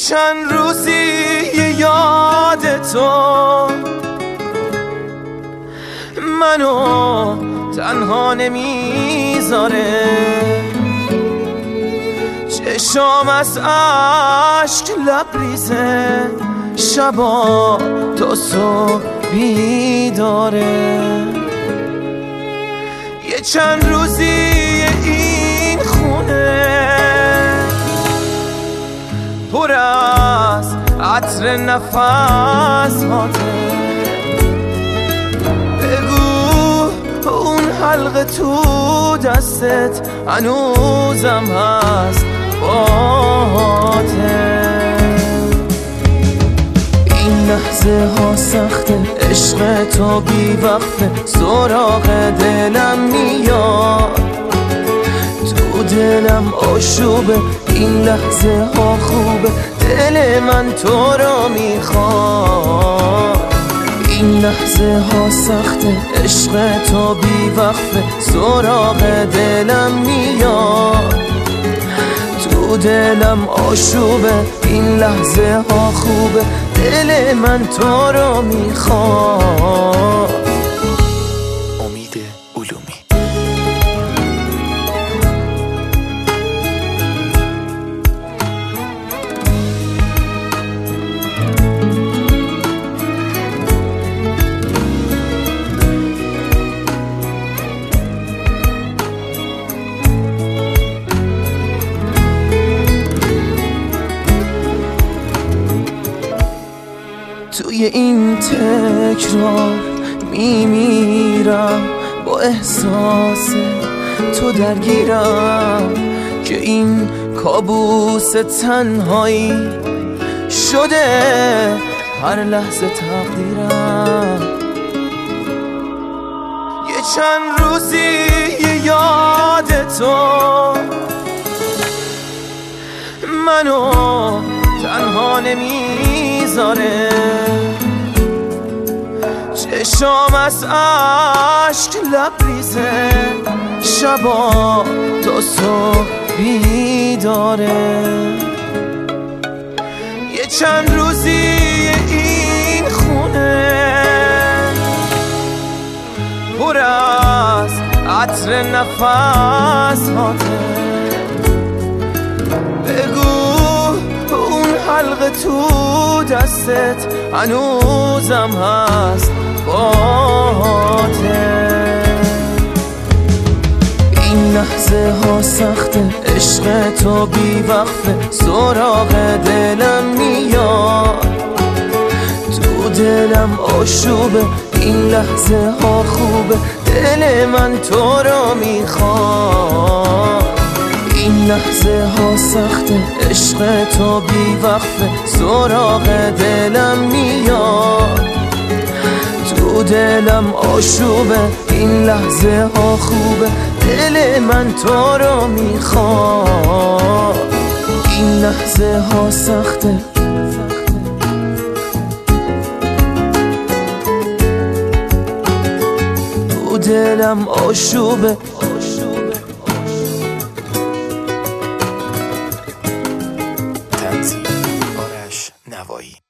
چند روزی یاد تو منو تنها نمیذاره، چشام از عشق لبریزه، شبا تا صبح بیداره. یه چند روزی این خونه پر از عطر نفس هاته، بگو اون حلقه تو دستت هنوزم هست باته. این لحظه ها سخته، عشق تو بی وقفه، سراغ دلم میاد، تو دلم آشوبه. این لحظه ها خوبه، دل من تو رو میخواد. این لحظه ها سخته، عشق تو بی وقفه، سراغ دلم میاد، تو دلم آشوبه. این لحظه ها خوبه، دل من تو رو میخواد. امید علومی. توی این تکرار میمیرم، با احساس تو درگیرم که این کابوس تنهایی شده هر لحظه تقدیرم. یه چند روزی یاد تو منو تنها نمیذاره، چشام از عشق لبریزه، شبا تا صبح بیداره. یه چند روزی این خونه پر از عطر نفس هاته، بگو اون حلقه تو دستت هنوزم هست باته. این لحظه ها سخته، عشق تو بی وقفه، سراغ دلم میاد، تو دلم آشوبه. این لحظه ها خوبه، دل من تو رو میخواد. این لحظه ها سخته، عشق تو بی وقفه، سراغ دلم میاد، تو دلم آشوبه. این لحظه ها خوبه، دل من تو رو میخواد. این لحظه ها سخته، تو دلم آشوبه. تنظیم آرش نوایی.